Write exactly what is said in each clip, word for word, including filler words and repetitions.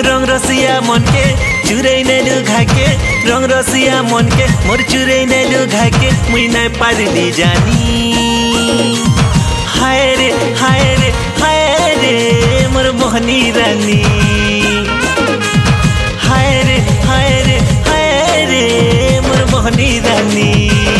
रंग रसिया मन के चुरै नैलु घाके रंग रसिया मन के मोर चुरै नैलु घाके मुई नै पारली जानी हाय रे हाय रे हाय रे मोर मोहनी रानी हाय रे हाय रे हाय रे मोर मोहनी रानी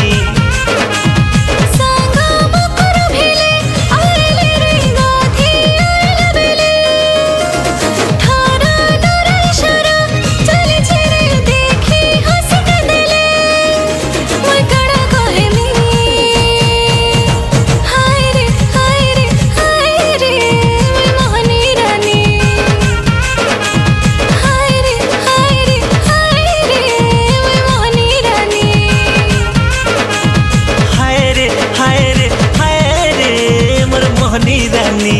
मोहनी रानी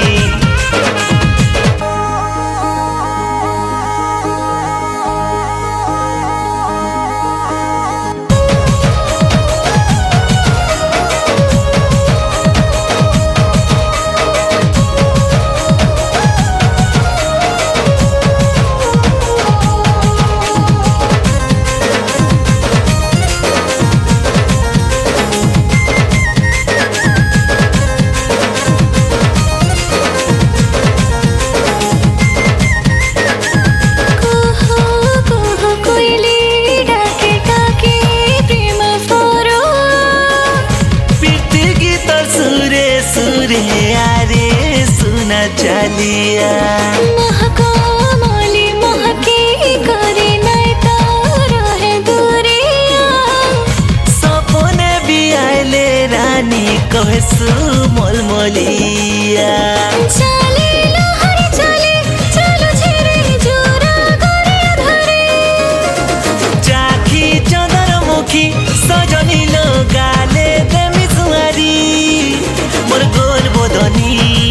आरे सुना चलिया महको मोली महके करे नहीं तो रहे दूरिया सपने भी आइले रानी कहे सु मोल मोलिया चले लहरी चले चलो झेरे जोरा करे धरे चाखी चंदर मुखी सजनी लो गाले देमी सुहारी मोर गोल बोदनी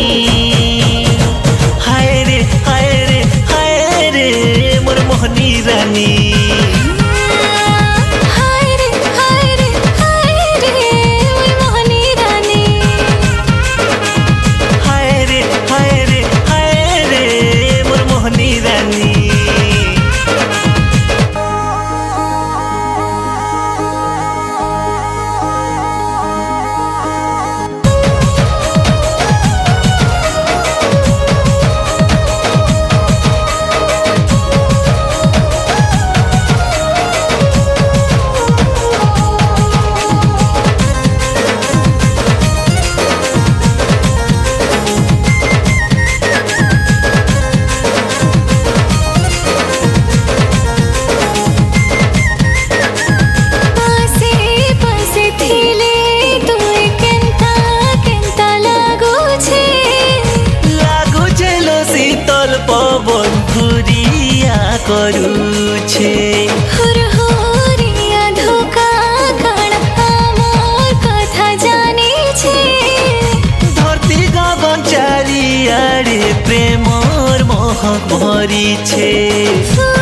हाय रे हाय रे हाय रे मोर मोहनी रानी हाय रे हाय रे हाय रे मोर मोहनी रानी हाय रे हाय रे हाय रे मोर मोहनी रानी पवन घुरिया करूछे हुरहुरिया धोका काण आमोर कथा जानी छे धरती गगन चारियाडे प्रेमर मोह भरी छे।